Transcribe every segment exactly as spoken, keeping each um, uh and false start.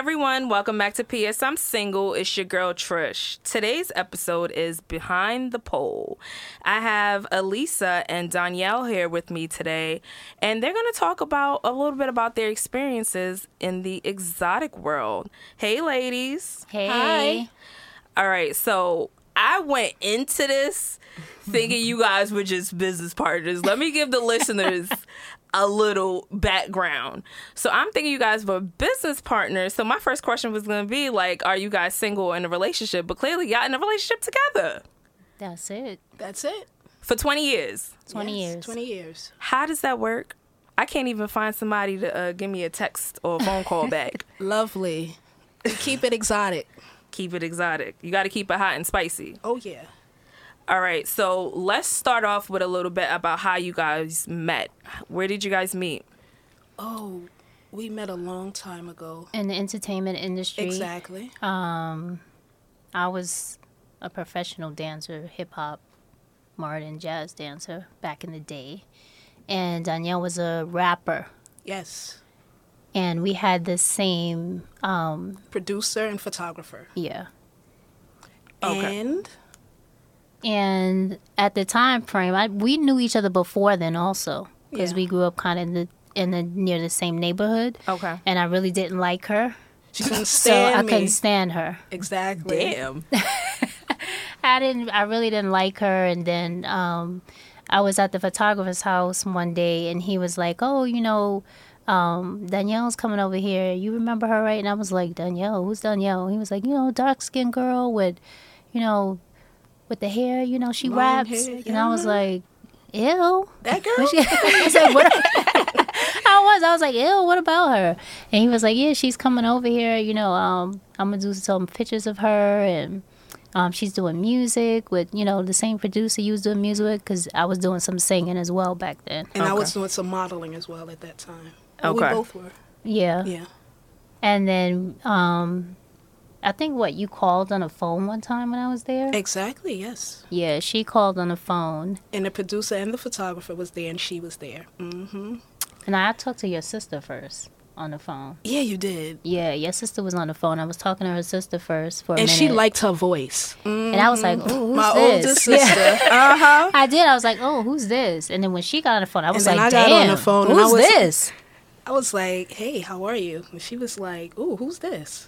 everyone, welcome back to P S I'm Single. It's your girl Trish. Today's episode is Behind the Pole. I have Elisa and Danielle here with me today, and they're going to talk about a little bit about their experiences in the exotic world. Hey, ladies. Hey. Hi. All right, so I went into this thinking you guys were just business partners. Let me give the listeners a little background. So I'm thinking you guys were business partners. So my first question was going to be like, are you guys single in a relationship? But clearly y'all in a relationship together. That's it. That's it. For twenty years. twenty Yes, years. twenty years. How does that work? I can't even find somebody to uh, give me a text or a phone call back. Lovely. Keep it exotic. Keep it exotic. You got to keep it hot and spicy. Oh, yeah. All right, so let's start off with a little bit about how you guys met. Where did you guys meet? Oh, we met a long time ago. In the entertainment industry. Exactly. Um, I was a professional dancer, hip-hop, modern jazz dancer back in the day. And Danielle was a rapper. Yes. And we had the same, um, Producer and photographer. yeah. Okay. And And at the time frame, I, we knew each other before then also. Because Yeah. we grew up kind of in the, in the near the same neighborhood. Okay. And I really didn't like her. she couldn't So stand I me. couldn't stand her. Exactly. Damn. I didn't. I really didn't like her. And then um, I was at the photographer's house one day, and he was like, "Oh, you know, um, Danielle's coming over here. You remember her, right?" And I was like, "Danielle? Who's Danielle?" He was like, "You know, dark skinned girl with, you know, with the hair. You know, she Long raps." hair, And I was yeah. like, "Ew." That girl? I was like, "What?" I was. I was like, "Ew, what about her?" And he was like, "Yeah, she's coming over here. You know, um, I'm gonna do some pictures of her and." Um, she's doing music with, you know, the same producer you was doing music with, because I was doing some singing as well back then. And I Okay. was doing some modeling as well at that time. And Okay. We both were. Yeah. Yeah. And then um, I think, what, you called on the phone one time when I was there? Exactly, yes. Yeah, she called on the phone. And the producer and the photographer was there, and she was there. Mm-hmm. And I talked to your sister first on the phone. Yeah, you did. Yeah, your sister was on the phone. I was talking to her sister first for a And minute. she liked her voice. Mm. And I was like, oh, who's My this? oldest Yeah. sister. Uh-huh. I did. I was like, oh, who's this? And then when she got on the phone, I was then like, I got damn, on the phone and who's I was- this? I was like, hey, how are you? And she was like, ooh, who's this?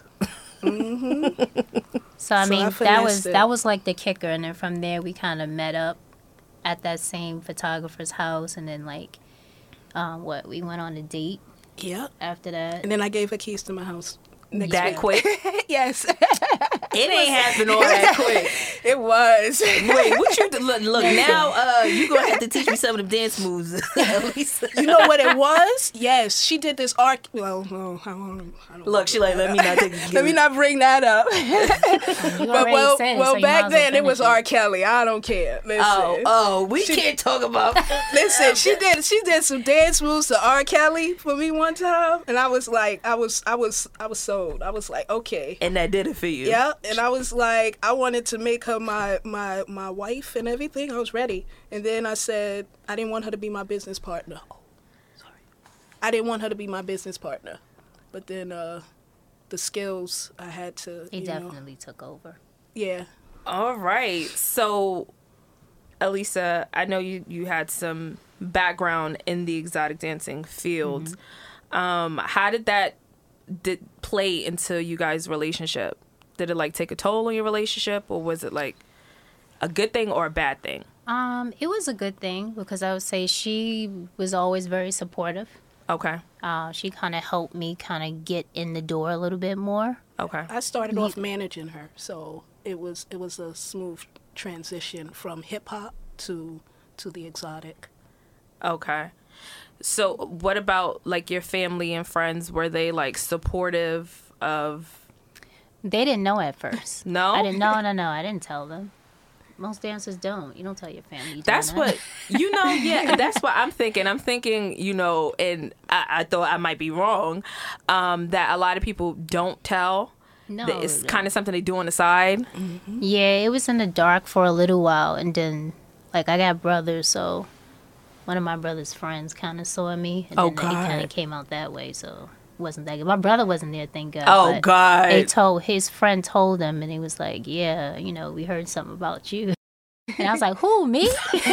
So I So mean, I that finessed was it. that was like the kicker, and then from there we kind of met up at that same photographer's house, and then like, um, what we went on a date Yeah. after that. And then I gave her keys to my house. Next That week. quick? Yes. It ain't happened all that quick. It was. Wait, what you look? Look now. Uh, you gonna have to teach me some of them dance moves, Lisa. You know what it was? Yes, she did this art. Well, no, I don't. I don't Look, she like, let me not take. Let me not bring that up. You But already well, said it, well, so you might back as well then it was finish R. Kelly. I don't care. Listen. Oh, oh, we She- can't talk about. Listen, she did she did some dance moves to R. Kelly for me one time, and I was like, I was I was I was sold. I was like, okay. And that did it for you. Yeah, and I was like, I wanted to make her my my my wife and everything. I was ready, and then I said I didn't want her to be my business partner. Oh, sorry, I didn't want her to be my business partner, but then uh, the skills I had to. He you know, definitely took over. yeah. All right. So, Elisa, I know you you had some background in the exotic dancing field. Mm-hmm. Um, how did that did play into you guys' relationship? Did it like take a toll on your relationship, or was it like a good thing or a bad thing? Um, it was a good thing because I would say she was always very supportive. Okay. Uh, she kind of helped me kind of get in the door a little bit more. Okay. I started off managing her, so it was it was a smooth transition from hip hop to to the exotic. Okay. So what about like your family and friends? Were they like supportive of? They didn't know at first. No? I didn't. No, no, no. I didn't tell them. Most dancers don't. You don't tell your family. You doing That's that. what, you know, yeah, that's what I'm thinking. I'm thinking, you know, and I, I thought I might be wrong, um, that a lot of people don't tell. No, That it's kind of something they do on the side. yeah, it was in the dark for a little while, and then, like, I got brothers, so one of my brother's friends kind of saw me, and Oh, then it kind God. of came out that way. So wasn't that good. My brother wasn't there, thank God. Oh, but God. They told his friend told him, and he was like, "Yeah, you know, we heard something about you." And I was like, "Who, me?"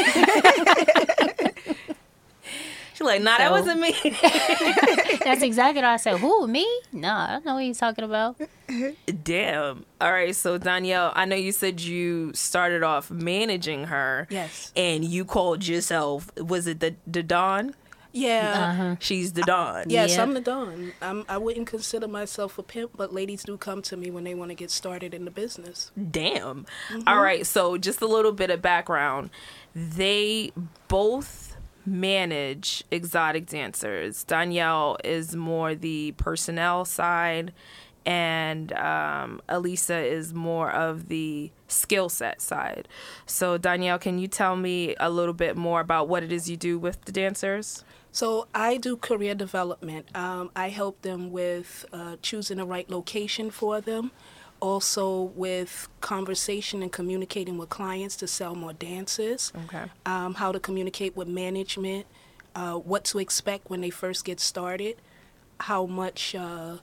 She's like, "Nah, that So- wasn't me." That's exactly what I said. Who, me? No, I don't know what he's talking about. Damn. All right. So Danielle, I know you said you started off managing her. Yes. And you called yourself. Was it the the Dawn? Yeah. Uh-huh. She's the Dawn. Yes, Yep. I'm the Don. I'm, I wouldn't consider myself a pimp, but ladies do come to me when they want to get started in the business. Damn. All right. So just a little bit of background. They both manage exotic dancers. Danielle is more the personnel side, and um, Elisa is more of the skill set side. So Danielle, can you tell me a little bit more about what it is you do with the dancers? So I do career development. Um, I help them with uh, choosing the right location for them, also with conversation and communicating with clients to sell more dances, Okay. um, how to communicate with management, uh, what to expect when they first get started, how much uh,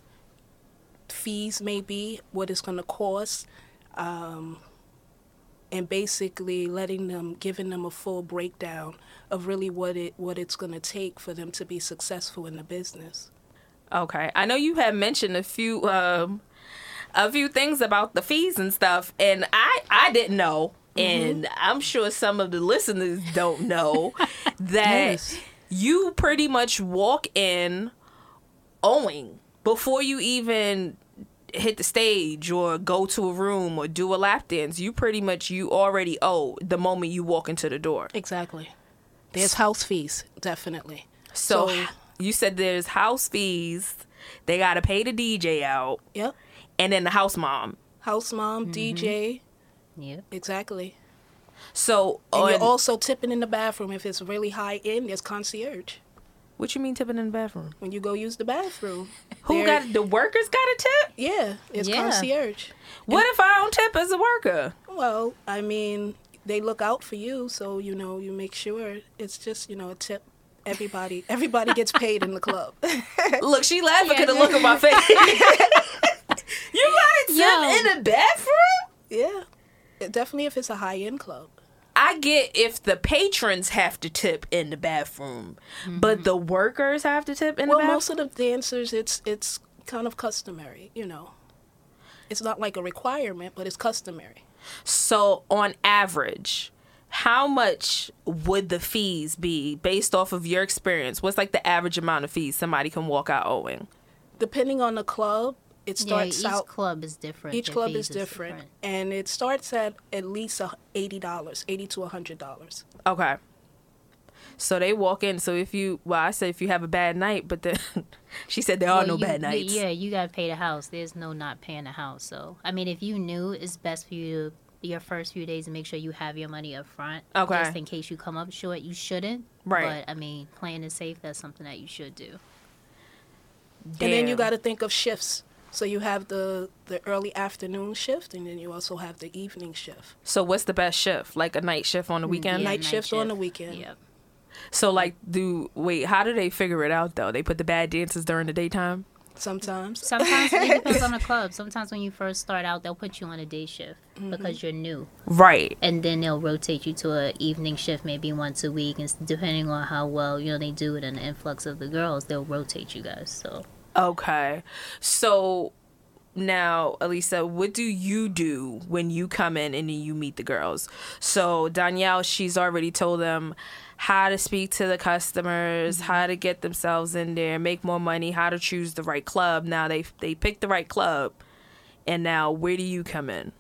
fees may be, what it's going to cost, um, and basically letting them, giving them a full breakdown of really what it what it's going to take for them to be successful in the business. Okay. I know you had mentioned a few um a few things about the fees and stuff, and I I didn't know, and I'm sure some of the listeners don't know that Yes. you pretty much walk in owing before you even hit the stage or go to a room or do a lap dance. You pretty much you already owe the moment you walk into the door. Exactly. There's house fees, definitely. So, So- you said there's house fees. They got to pay the D J out, Yep. and then the house mom. House mom, D J, Yep. exactly. So, And on, you're also tipping in the bathroom. If it's really high end, there's concierge. what you mean tipping in the bathroom? When you go use the bathroom. Who there- got the workers got a tip? Yeah, it's Yeah. concierge. What if I don't tip as a worker? Well, I mean, they look out for you, so, you know, you make sure it's just, you know, a tip. Everybody everybody gets paid in the club. Look, she laughing because the look on my face. You got a tip Yo. in the bathroom? Yeah. It- definitely if it's a high-end club. I get if the patrons have to tip in the bathroom, but the workers have to tip in Well, the bathroom. most of the dancers, it's it's kind of customary, you know. It's not like a requirement, but it's customary. So, on average, how much would the fees be based off of your experience? What's like the average amount of fees somebody can walk out owing? Depending on the club, it Yeah, starts each out. club is different. Each The club fees is different, and it starts at at least a eighty dollars, eighty to a hundred dollars. Okay. So they walk in. So if you, well, I said if you have a bad night, but then she said there are Well, no you- bad nights. Yeah, you gotta pay the house. There's no not paying the house. So I mean, if you knew, it's best for you to your first few days to make sure you have your money up front. Okay. Just in case you come up short, you shouldn't. Right. But I mean, playing it safe, that's something that you should do. And then you Damn. got to think of shifts. So you have the the early afternoon shift, and then you also have the evening shift. So what's the best shift? Like a night shift on the weekend? Yeah, Night shift on the weekend. Yep. So like, do wait? How do they figure it out though? They put the bad dances during the daytime. Sometimes. Sometimes it depends on the club. Sometimes when you first start out, they'll put you on a day shift Mm-hmm. because you're new, Right. and then they'll rotate you to a evening shift maybe once a week, and s- depending on how well you know they do it and the influx of the girls, they'll rotate you guys. So Okay. So now, Elisa, what do you do when you come in and then you meet the girls? So Danielle, she's already told them how to speak to the customers, how to get themselves in there, make more money, how to choose the right club. Now they they picked the right club, and now where do you come in?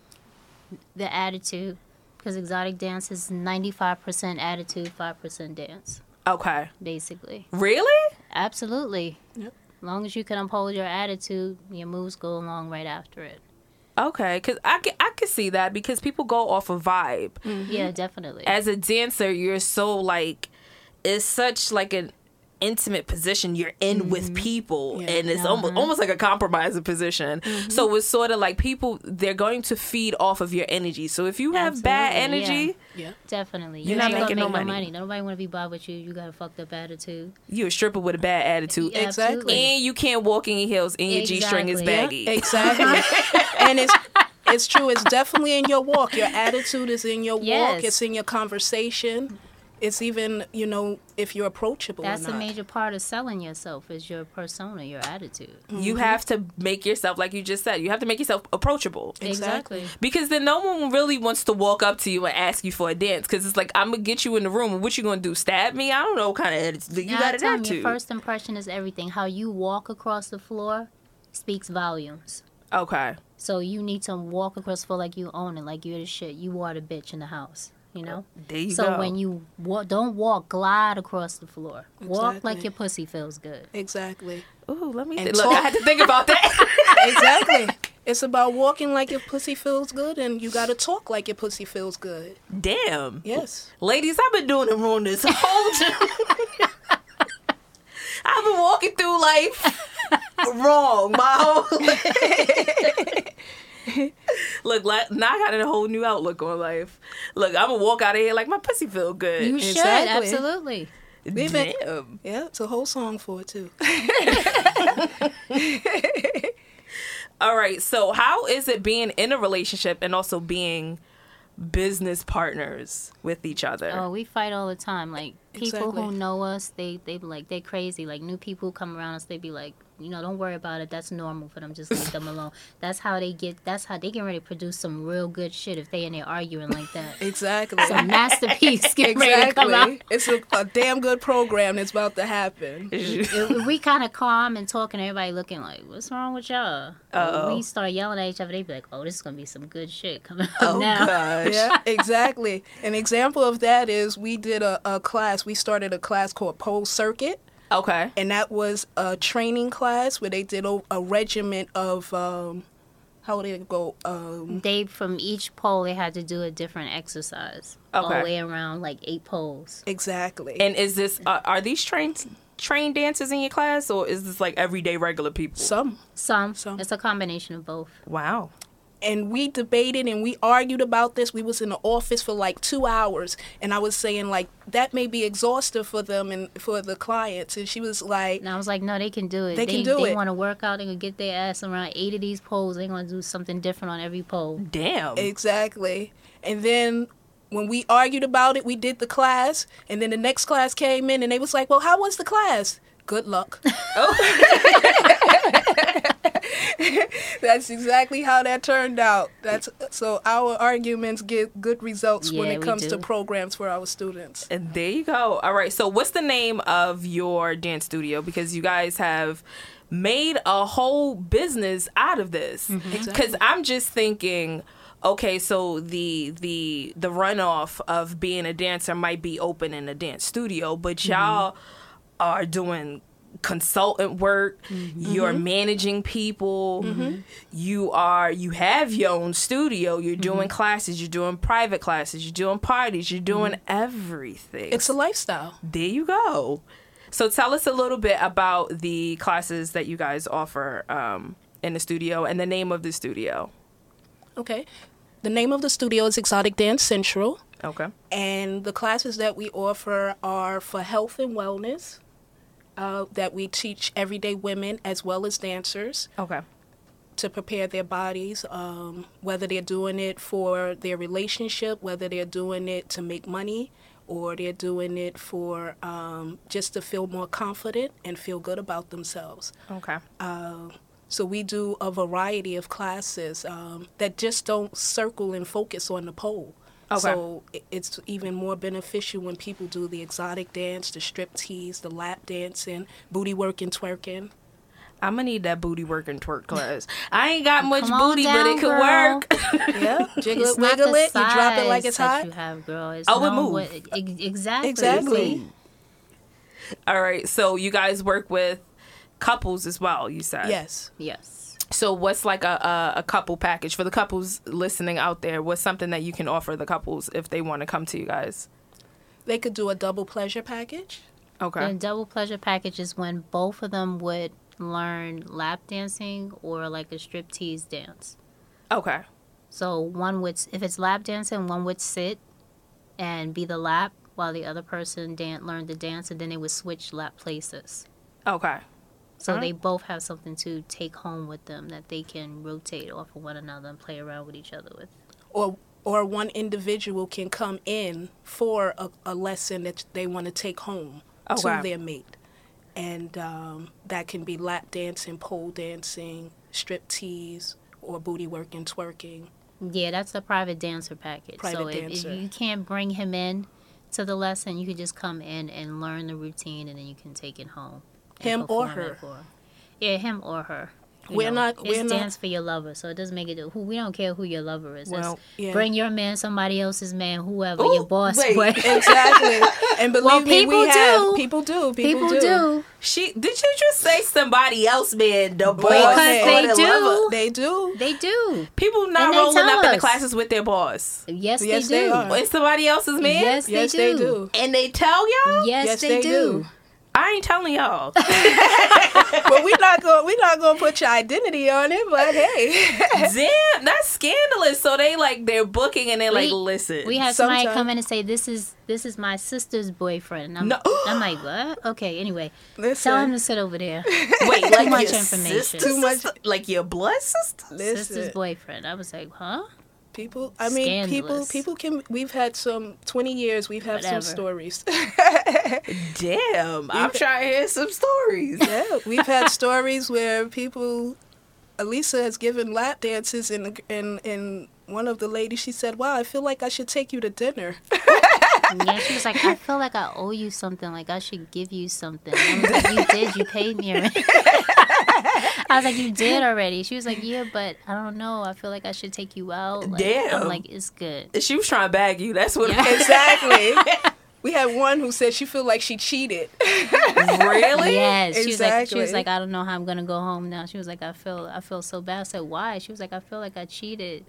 the attitude, because exotic dance is ninety-five percent attitude, five percent dance, Okay. basically. Really? Absolutely. Yep. As long as you can uphold your attitude, your moves go along right after it. Okay, because I can, I can see that because people go off a vibe. Yeah, definitely. As a dancer, you're so like, it's such like an intimate position you're in mm-hmm. with people, yeah. and it's uh-huh. almost almost like a compromising position. Mm-hmm. So it's sort of like people, they're going to feed off of your energy. So if you have Absolutely, bad energy, yeah, yeah. definitely, you're not ain't making no make money. Nobody want to be bothered with you. You got a fucked up attitude. You're a stripper with a bad attitude. Yeah, exactly. And you can't walk in your heels, and your exactly. G-string is baggy. Yeah, exactly. And it's it's true. It's definitely in your walk. Your attitude is in your yes. walk. It's in your conversation. It's even, you know, if you're approachable That's or not. a major part of selling yourself is your persona, your attitude. Mm-hmm. You have to make yourself, like you just said, you have to make yourself approachable. Exactly. Because then no one really wants to walk up to you and ask you for a dance. Because it's like, I'm going to get you in the room, and what you going to do, stab me? I don't know what kind of attitude. You got an attitude. Your first impression is everything. How you walk across the floor speaks volumes. Okay. So you need to walk across the floor like you own it, like you're the shit. You are the bitch in the house. You know, there you so go. when you wa- don't walk, glide across the floor. Walk Exactly. like your pussy feels good. Exactly. Ooh, let me And th- look. talk- I had to think about that. Exactly. It's about walking like your pussy feels good, and you got to talk like your pussy feels good. Damn. Yes. Ladies, I've been doing it wrong this whole time. I've been walking through life wrong my whole life. Look, like, now I got a whole new outlook on life. Look, I'm gonna walk out of here like my pussy feel good. You should, Exactly. absolutely. Damn. Yeah, it's a whole song for it, too. All right, so how is it being in a relationship and also being business partners with each other? Oh, we fight all the time. Like, people Exactly. who know us, they they be like, they crazy. Like, new people who come around us, they be like, you know, don't worry about it. That's normal for them. Just leave them alone. That's how they get, that's how they get ready to produce some real good shit if they in there arguing like that. Exactly. Some masterpiece get ready to come out. Exactly. It's a, a damn good program that's about to happen. If we kind of calm and talking, everybody looking like, what's wrong with y'all? Uh-oh. When we start yelling at each other, they be like, oh, this is going to be some good shit coming up Oh, now. gosh. Yeah, exactly. An example of that is we did a, a class. We started a class called Pole Circuit. Okay. And that was a training class where they did a, a regiment of, um, how would it go? Um, They, from each pole, they had to do a different exercise. All Okay. the way around, like eight poles. exactly. And is this, uh, are these trained trained dancers in your class, or is this like everyday regular people? Some. Some. Some. It's a combination of both. Wow. And we debated and we argued about this. We was in the office for like two hours. And I was saying, like, that may be exhaustive for them and for the clients. And she was like, And I was like, no, they can do it. They can do They it. want to work out. They can get their ass around eight of these poles. They going to do something different on every pole. Damn. exactly. And then when we argued about it, we did the class. And then the next class came in and they was like, well, how was the class? Good luck. That's exactly how that turned out. That's so our arguments get good results when Yeah, it we comes to do. programs for our students. And there you go. All right. So what's the name of your dance studio? Because you guys have made a whole business out of this. Because Exactly. I'm just thinking, okay, so the the the runoff of being a dancer might be open in a dance studio, but y'all are doing consultant work, you're managing people, you are you have your own studio, you're doing classes, you're doing private classes, you're doing parties, you're doing everything. It's a lifestyle. There you go. So tell us a little bit about the classes that you guys offer um, in the studio and the name of the studio. Okay. The name of the studio is Exotic Dance Central. Okay. And the classes that we offer are for health and wellness, uh, that we teach everyday women as well as dancers Okay. to prepare their bodies, um, whether they're doing it for their relationship, whether they're doing it to make money, or they're doing it for um, just to feel more confident and feel good about themselves. Okay. Uh, so we do a variety of classes um, that just don't circle and focus on the pole. Okay. So i- it's even more beneficial when people do the exotic dance, the strip tease, the lap dancing, booty work and twerking. I'm gonna need that booty work and twerk class. I ain't got much Come on booty, but down, it could girl. work. Yeah, jiggle It's it, not wiggle the it, you drop it like size it's that hot. you have, girl. It's Oh, it known move. what- ex- exactly. Exactly. All right. So you guys work with couples as well, you said. Yes. Yes. So what's like a, a, a couple package for the couples listening out there? What's something that you can offer the couples if they want to come to you guys? They could do a double pleasure package. Okay. The double pleasure package is when both of them would learn lap dancing or like a striptease dance. Okay. So one would, if it's lap dancing, one would sit and be the lap while the other person dan- learned the dance, and then they would switch lap places. Okay. So Alright. they both have something to take home with them that they can rotate off of one another and play around with each other with. Or or one individual can come in for a, a lesson that they want to take home Okay. to their mate. And um, that can be lap dancing, pole dancing, strip tease, or booty work and twerking. Yeah, that's the private dancer package. Private so if, dancer. if you can't bring him in to the lesson, you could just come in and learn the routine, and then you can take it home. and Him or perform it her. for- Yeah, him or her. You We're know, not- It's we're not- dance for your lover, so it doesn't make it. Who we don't care who your lover is. Well, It's yeah. Bring your man, somebody else's man, whoever Ooh, your boss. wait. were. Exactly. And believe Well, me, people we have do. people do. People, People do. do. She did you just say somebody else, man? The boss Because or they the do. lover? They do. They do. People not And they rolling tell up in the us. classes with their boss. Yes, Yes, they they do. are. It's somebody else's man. Yes, Yes, they they do. do. And they tell y'all. Yes, Yes, they, they do. do. I ain't telling y'all. But we're not going. We're not going to put your identity on it. But hey, Damn, that's scandalous. So they like they're booking and they're like, We- listen. We had somebody Sometime- come in and say, "This is this is my sister's boyfriend." And I'm, No. I'm like, "What?" Okay. Anyway, listen. tell him to sit over there. Wait, like much your information. sister, Too much- sister? Like your blood sister? Sister's Listen. boyfriend. I was like, "Huh?" People, I mean, people, Scandalous. people can. We've had some twenty years. We've had Whatever. some stories. Damn, I'm trying to hear some stories. Yeah, we've had stories where people. Elisa has given lap dances, and and and one of the ladies, she said, "Wow, I feel like I should take you to dinner." Yeah, she was like, "I feel like I owe you something. Like I should give you something." I was like, "You did. You paid me already." I was like, "You did already." She was like, "Yeah, but I don't know. I feel like I should take you out." Like, Damn. I'm like, "It's good." She was trying to bag you. That's what. Yeah. Exactly. We had one who said she feel like she cheated. Really? Yes, she was like, she Exactly. was like, I don't know how I'm gonna go home now. She was like, I feel, I feel so bad. I said, why? She was like, I feel like I cheated.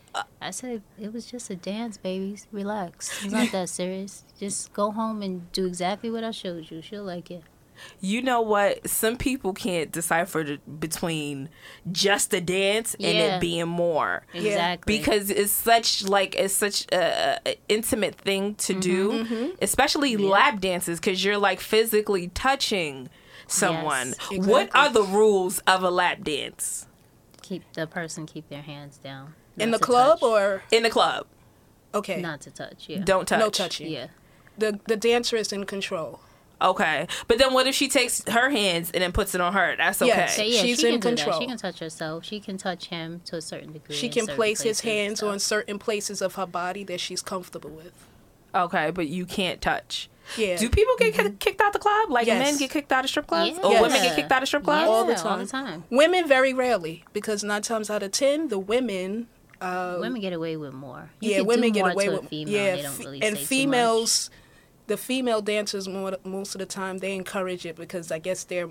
I said, it was just a dance, baby. Relax. It's not that serious. Just go home and do exactly what I showed you. She'll like it. You know what? Some people can't decipher the, between just a dance and Yeah. it being more. Exactly. Because it's such like it's such a, a intimate thing to do, especially lap dances, because you're like physically touching someone. Yes. What Exactly. are the rules of a lap dance keep the person keep their hands down. In Not the to club touch. or in the club? okay, not to touch. Yeah. Don't touch. no touching. Yeah. The the dancer is in control. Okay, but then what if she takes her hands and then puts it on her? That's okay. Yes. So yeah, She's she can in do control. that. She can touch herself. She can touch him to a certain degree. She in can certain place his places and hands stuff. on certain places of her body that she's comfortable with. Okay, but you can't touch. Yeah. Do people get ki- kicked out the club? Like Yes. men get kicked out of strip clubs, Yeah. or Yes. women get kicked out of strip clubs? Yeah, All the All the time. time. Women very rarely, because nine times out of ten, the women. Uh, Women get away with more. You yeah, could women do get more away to with a female. yeah, They don't fe- really and say too females. The female dancers more most of the time they encourage it because I guess they're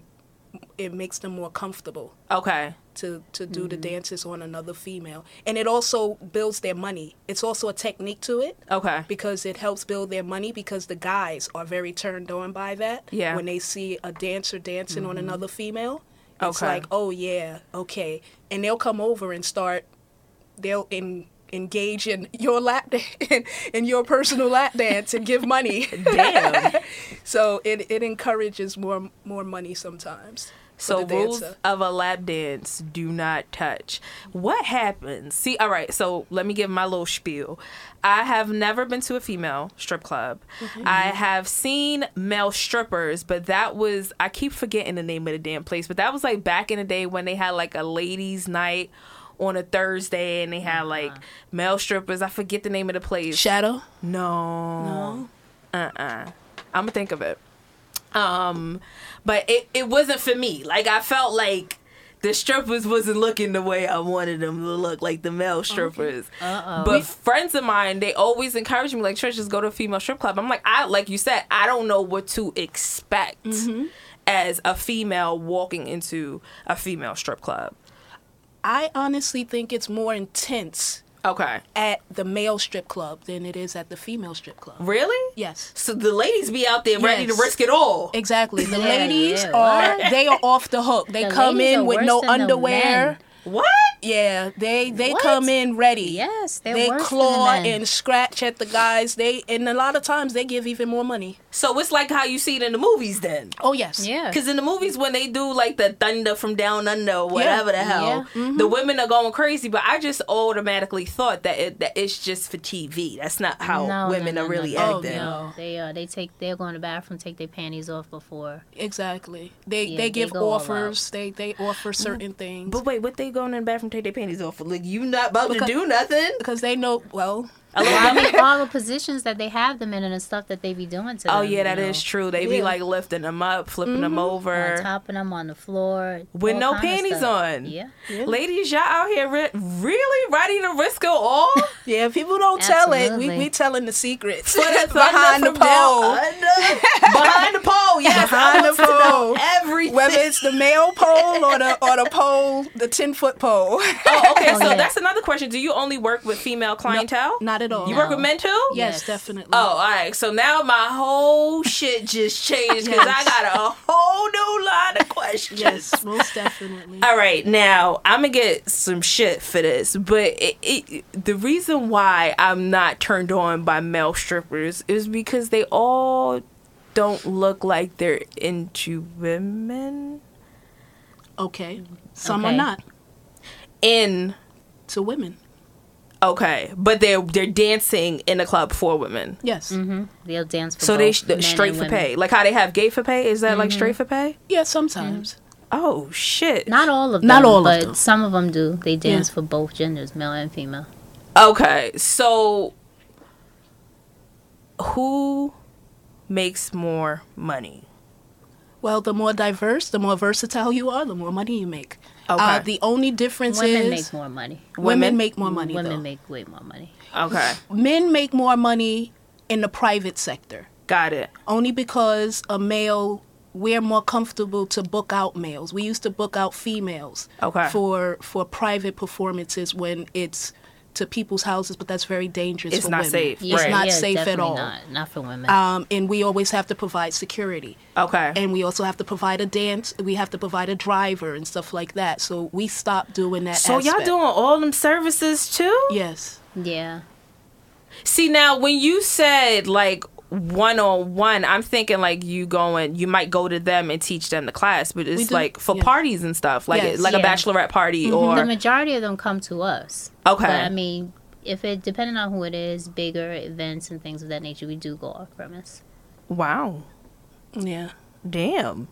it makes them more comfortable Okay. to to do Mm-hmm. the dances on another female, and it also builds their money. It's also a technique to it. Okay. Because it helps build their money because the guys are very turned on by that. Yeah. When they see a dancer dancing on another female, it's Okay. like, oh yeah, okay. And they'll come over and start, they'll in, engage in your lap in, in your personal lap dance and give money. Damn. So it, it encourages more more money sometimes. for So the rules dancer. of a lap dance: do not touch. What happens? See, all right. So let me give my little spiel. I have never been to a female strip club. Mm-hmm. I have seen male strippers, but that was I keep forgetting the name of the damn place. But that was like back in the day when they had like a ladies' night on a Thursday, and they had like male strippers. I forget the name of the place. Shadow? No. No. Uh-uh. I'm gonna think of it. Um, but it, it wasn't for me. Like, I felt like the strippers wasn't looking the way I wanted them to look, like the male strippers. Uh-oh. But friends of mine, they always encourage me, like, Trish, just go to a female strip club. I'm like, I like you said, I don't know what to expect as a female walking into a female strip club. I honestly think it's more intense Okay. at the male strip club than it is at the female strip club. Really? Yes. So the ladies be out there ready to Yes. risk it all. Exactly. The Yeah, ladies yeah, are what? they are off the hook. They The come ladies in are with worse no than the underwear. men. What? Yeah, they they What? come in ready. Yes, they're they worse than claw the men. and scratch at the guys. They and a lot of times they give even more money. So it's like how you see it in the movies then. Oh yes. Yeah. Because in the movies, when they do like the thunder from down under or whatever the hell, Yeah. Mm-hmm. the women are going crazy. But I just automatically thought that it that it's just for T V. That's not how No, women no, are no, really no, no. acting. no. No, they uh, they take they're going to the bathroom, take their panties off before. Exactly. They Yeah, they they give go all offers. They they offer certain things But wait, what they going in the bathroom take their panties off for? Like you not about Because- to do nothing? because they know well. A little I bit- mean, all the positions that they have them in and the stuff that they be doing to them. Oh yeah, that you is know, true. They be Yeah. like lifting them up, flipping them On over. top of them on the floor With all no kind of panties stuff. on. Yeah. Ladies, y'all out here re- really ready to risk it all? Yeah, people don't tell it. We Absolutely. we telling the secrets For the behind the thunder from down pole. under. Behind the pole, yes. Behind I the want to know pole. everything. Whether it's the male pole or the or the pole, the ten foot pole. Oh, okay. Oh, so yeah. that's another question. Do you only work with female clientele? Not at all. You work with men too? Yes, Yes. definitely. Oh, all right. So now my whole shit just changed because I got a whole new line of questions. yes, most definitely. All right, now I'm gonna get some shit for this, but it, it, the reason why I'm not turned on by male strippers is because they all don't look like they're into women. Okay, some Okay. are not. In To women, okay, but they're they're dancing in a club for women, yes, Mm-hmm. They'll dance for so they both sh- men straight and for women. pay, like how they have gay for pay. Is that like straight for pay? yeah, sometimes. Oh shit. Not all of them. Not all of but them. some of them do. They dance Yeah. for both genders, male and female. Okay, so who makes more money? Well, the more diverse, the more versatile you are, the more money you make. Okay. Uh, the only difference Women is make more money. women Women? make more money. Women though. make way more money. Okay, Men make more money in the private sector, got it. only because a male, we're more comfortable to book out males. We used to book out females Okay. for for private performances when it's to people's houses, but that's very dangerous. It's for not women. safe. It's Right. not yeah, safe at definitely all. Not, not for women. Um, and we always have to provide security. Okay. And we also have to provide a dance. We have to provide a driver and stuff like that. So we stopped doing that. So y'all aspect. doing all them services too? Yes. yeah. See, now when you said like one on one, I'm thinking like you going, you might go to them and teach them the class, but it's do, like for yeah. parties and stuff, like Yes. like a Yeah. bachelorette party The or majority of them come to us. okay. But I mean, if it depending on who it is, bigger events and things of that nature, we do go off premise. Wow, Yeah. damn.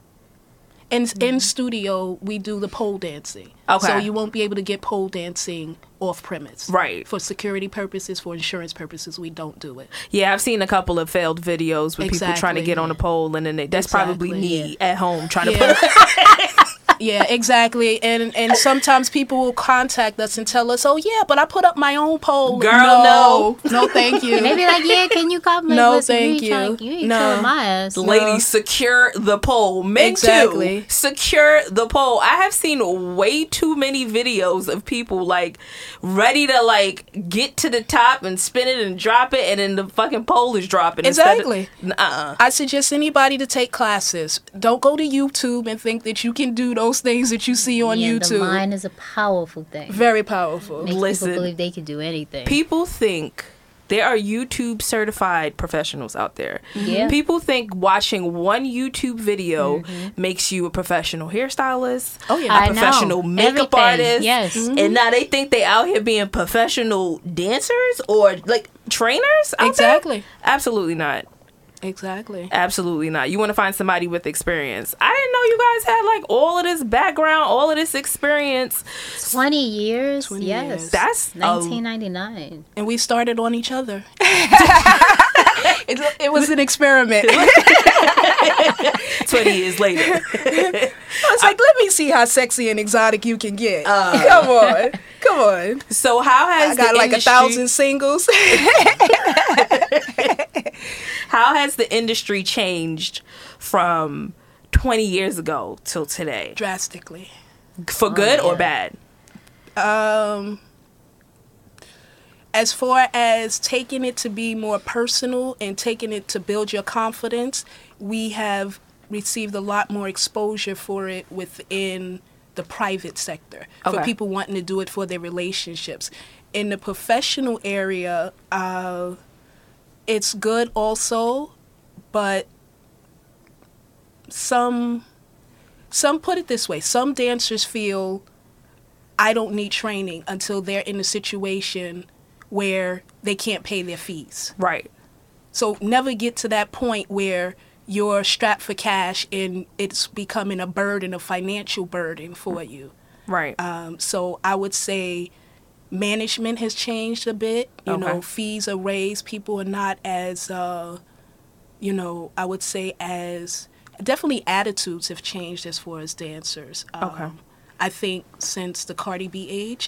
In in studio, we do the pole dancing. Okay. So you won't be able to get pole dancing off premise. Right. For security purposes, for insurance purposes, we don't do it. Yeah, I've seen a couple of failed videos with people trying to Exactly. get on a pole, and then they, that's probably Exactly, me at home trying to Yeah. put. Yeah, exactly. And and sometimes people will contact us and tell us, "Oh yeah, but I put up my own pole." Girl, no, no, thank you. And they be like, "Yeah, can you come?" Like, No, listen, thank you. Ain't trying- you. you ain't No. killing my ass. Ladies, secure the pole. Men Exactly. too. Secure the pole. I have seen way too many videos of people like ready to like get to the top and spin it and drop it, and then the fucking pole is dropping. Exactly. Instead of, uh-uh. I suggest anybody to take classes. Don't go to YouTube and think that you can do those things that you see on Yeah, YouTube. the mind is a powerful thing. Very powerful. Makes Listen. people believe they can do anything. People think there are YouTube certified professionals out there. Yeah. People think watching one YouTube video makes you a professional hairstylist, Oh, yeah. a I know. professional makeup Everything. artist. Yes. And now they think they out here being professional dancers or like trainers out Exactly. there? Absolutely not. Exactly. Absolutely not. You want to find somebody with experience. I didn't know you guys had like all of this background, all of this experience. Twenty years. twenty yes. years. That's a- nineteen ninety nine. And we started on each other. it, it was an experiment. twenty years later. I was like, let me see how sexy and exotic you can get. Come on. Come on. So how has I got the like industry, a thousand singles. How has the industry changed from twenty years ago till today? Drastically. For good or yeah. bad? Um, as far as taking it to be more personal and taking it to build your confidence, we have received a lot more exposure for it within the private sector, Okay. for people wanting to do it for their relationships. In the professional area, uh, it's good also, but some some put it this way, some dancers feel I don't need training until they're in a situation where they can't pay their fees. Right. So never get to that point where you're strapped for cash and it's becoming a burden, a financial burden for you. Right. Um, so I would say management has changed a bit. You Okay. know, fees are raised. People are not as, uh, you know, I would say as, definitely attitudes have changed as far as dancers. Um, Okay. I think since the Cardi B age,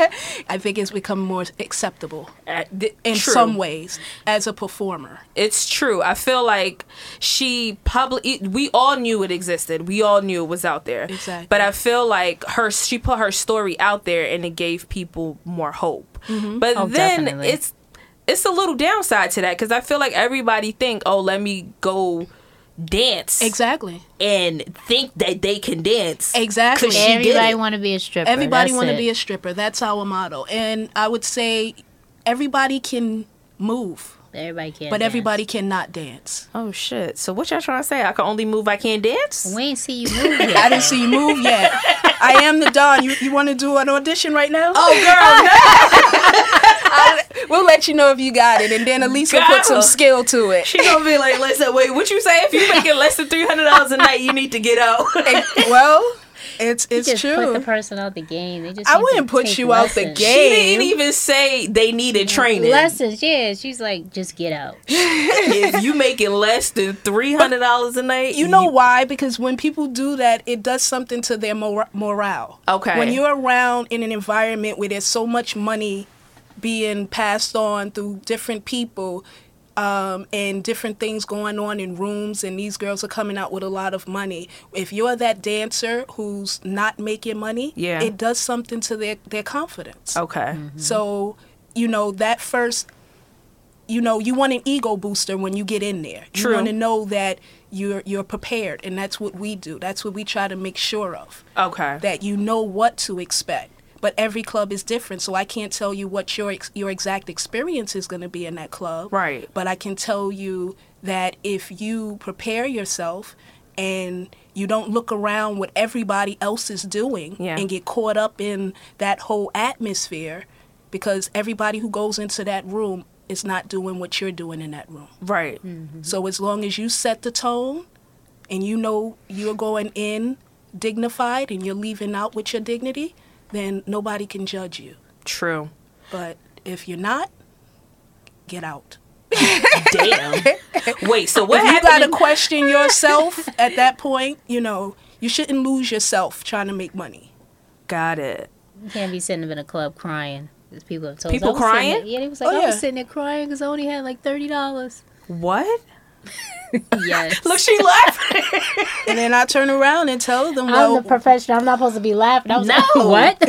I think it's become more acceptable Uh, th- in true. some ways as a performer. It's true. I feel like she public. We all knew it existed. We all knew it was out there. Exactly. But I feel like her. She put her story out there, and it gave people more hope. Mm-hmm. But Oh, then definitely. it's it's a little downside to that because I feel like everybody think, oh, let me go dance Exactly. and think that they can dance. Exactly. 'Cause she did Everybody it. want to be a stripper. Everybody That's want to it. be a stripper. That's our motto. And I would say everybody can move, Everybody can. but dance. everybody cannot dance. Oh shit! So what y'all trying to say? I can only move. I can't dance. We ain't see you move yet. I didn't see you move yet. I am the Don. You, you want to do an audition right now? Oh girl, I, we'll let you know if you got it, and then Elise will put some Girl. skill to it. she gonna be like, listen, wait, what you say? If you making less than three hundred dollars a night, you need to get out. Well, it's it's just put true. the person out the game. They just I need to wouldn't put take you out the lessons. game. She didn't even say they needed training. Lessons, yeah. She's like, just get out. If you making less than three hundred dollars a night, You know why? Because when people do that, it does something to their mor- morale. Okay. When you're around in an environment where there's so much money being passed on through different people, um, and different things going on in rooms, and these girls are coming out with a lot of money. If you're that dancer who's not making money, Yeah. it does something to their, their confidence. Okay. So, you know, that first, you know, you want an ego booster when you get in there. True. You want to know that you're you're prepared, and that's what we do. That's what we try to make sure of, Okay. that you know what to expect. But every club is different, so I can't tell you what your ex- your exact experience is going to be in that club. Right. But I can tell you that if you prepare yourself and you don't look around what everybody else is doing Yeah. and get caught up in that whole atmosphere, because everybody who goes into that room is not doing what you're doing in that room. Right. So as long as you set the tone and you know you're going in dignified and you're leaving out with your dignity, then nobody can judge you. True. But if you're not, get out. Damn. Wait. So what If you happened? got to in- question yourself at that point, you know, you shouldn't lose yourself trying to make money. Got it. You can't be sitting up in a club crying. Because people have told us, People I was sitting crying? there- yeah, they was like, Oh, I was yeah. sitting there crying because I only had like thirty dollars. What? Yes. Look, she laughing. And then I turn around and tell them, I'm well, the professional. I'm not supposed to be laughing. I was like, No. what?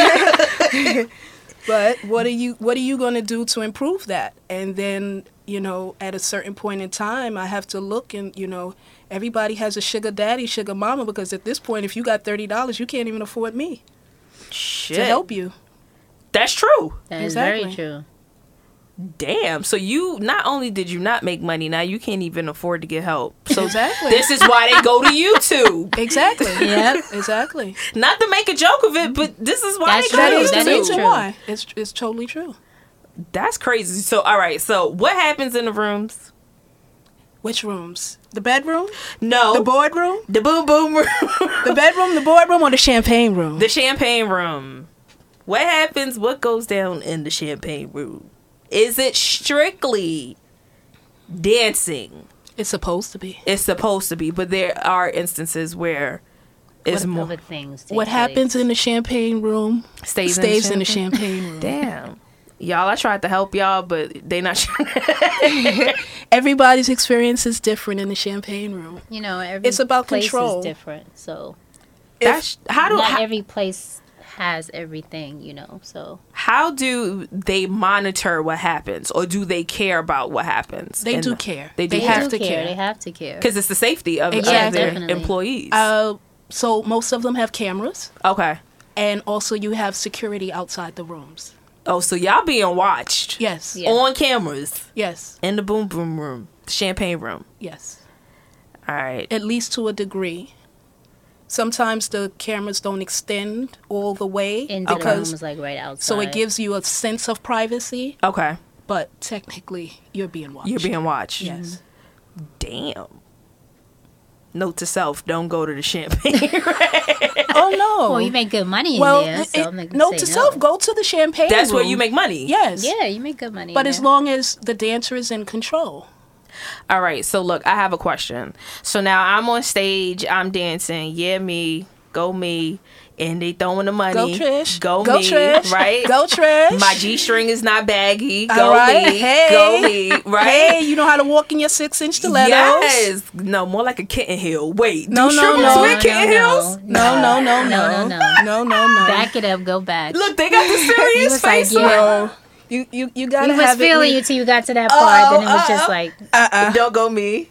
but what are you what are you going to do to improve that? And then, you know, at a certain point in time, I have to look and, you know, everybody has a sugar daddy, sugar mama, because at this point, if you got thirty dollars, you can't even afford me Shit. to help you. That's true. That is Exactly. very true. Damn. So you not only did you not make money, now you can't even afford to get help. So Exactly. this is why they go to YouTube. Exactly. Yep. Exactly. Not to make a joke of it, but this is why That's they go That to true. is YouTube. the That is reason true. why. It's it's totally true. That's crazy. So all right. So what happens in the rooms? Which rooms? The bedroom? No. The boardroom? The boom boom room. The bedroom, the boardroom, or the champagne room? The champagne room. What happens? What goes down in the champagne room? Is it strictly dancing? It's supposed to be. It's supposed to be, but there are instances where it's What more other things take What happens place? in the champagne room stays, stays in, in the the champagne. champagne room. Damn. Y'all, I tried to help y'all, but they not. Everybody's experience is different in the champagne room. You know, every It's about place control. is different. So That's how do not how, every place has everything, you know. So How do they monitor what happens, or do they care about what happens? They in do the- care. They do They they have do to care. care. They have to care. because it's the safety of, of Exactly. their Definitely. employees. Uh, so most of them have cameras, okay. and also you have security outside the rooms. Oh, so y'all being watched Yes. Yeah. on cameras Yes. in the boom boom room, the champagne room. Yes. All right. At least to a degree. Sometimes the cameras don't extend all the way Into the because rooms, like right outside. so it gives you a sense of privacy, Okay. but technically you're being watched. You're being watched. Yes. Damn. Note to self: don't go to the champagne. Oh no. Well, you make good money in Well, there, it- so I'm not gonna note say to no. self, go to the champagne That's where room. you make money. Yes. Yeah, you make good money. But in as there. long as the dancer is in control. All right. So look, I have a question. So now I'm on stage. I'm dancing. Yeah, me. Go me. And they throwing the money. Go Trish. Go, Go me. Trish. Right. Go Trish. My G string is not baggy. Go All right. me. Hey. Go me. Right. Hey, you know how to walk in your six inch stilettos? Yes. No, more like a kitten heel. Wait. No, do no, strippers no. wear No, kitten no, heels? No, no, no, no. No, no, no. No, no, no. Back it up, go back. Look, they got the He serious was like, face. yeah. on. No. You you you gotta We was have feeling it. you till you got to that part. then it was uh, just uh. like, Uh-uh. Don't go me.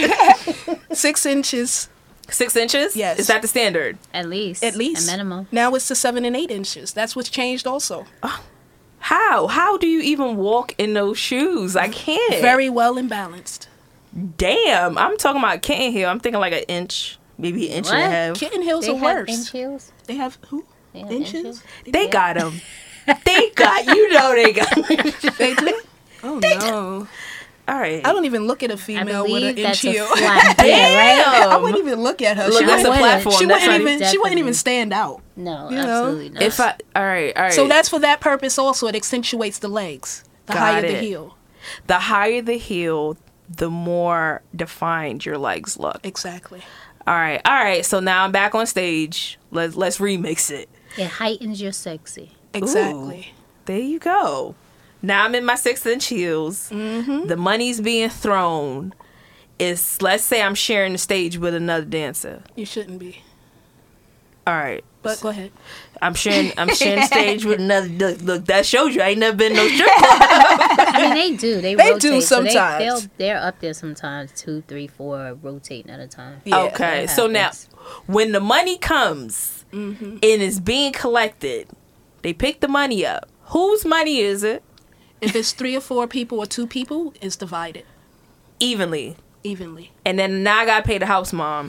Six inches Six inches? Yes. Is that the standard? at least. at least. A minimum. Now it's to seven and eight inches. That's what's changed also. How? How do you even walk in those shoes? I can't. Very well and balanced. Damn. I'm talking about kitten heel. I'm thinking like an inch, maybe an inch and a What? half. Kitten heels They are have worse. inch heels. They have who? They have Inches? inches? They got them. They got, you know they got 'em. They do? Oh no. All right. I don't even look at a I female with believe an that's inch a heel. flat. Yeah, right? I wouldn't even look at her. Look, she that's a wouldn't, platform. she That's wouldn't not even she wouldn't even Definitely. stand out. No, You know, absolutely not. If I, all right, all right. So that's for that purpose also. It accentuates the legs. The Got higher the it. heel. the higher the heel, the more defined your legs look. Exactly. All right, all right. So now I'm back on stage. Let's let's remix it. it heightens your sexy. Exactly. There you go. Now I'm in my six inch heels. Mm-hmm. The money's being thrown. It's, let's say I'm sharing the stage with another dancer. You shouldn't be. All right. But go ahead. I'm sharing I'm sharing the stage with another, look, look, that shows you I ain't never been no strip club. I mean, they do. They, They rotate, do so they, sometimes. they'll, they're up there sometimes, two, three, four, rotating at a time. Yeah, Okay. that So now happens. when the money comes Mm-hmm. and is being collected, they pick the money up. Whose money is it? If it's three or four people or two people, it's divided Evenly. evenly. And then now I gotta pay the house mom.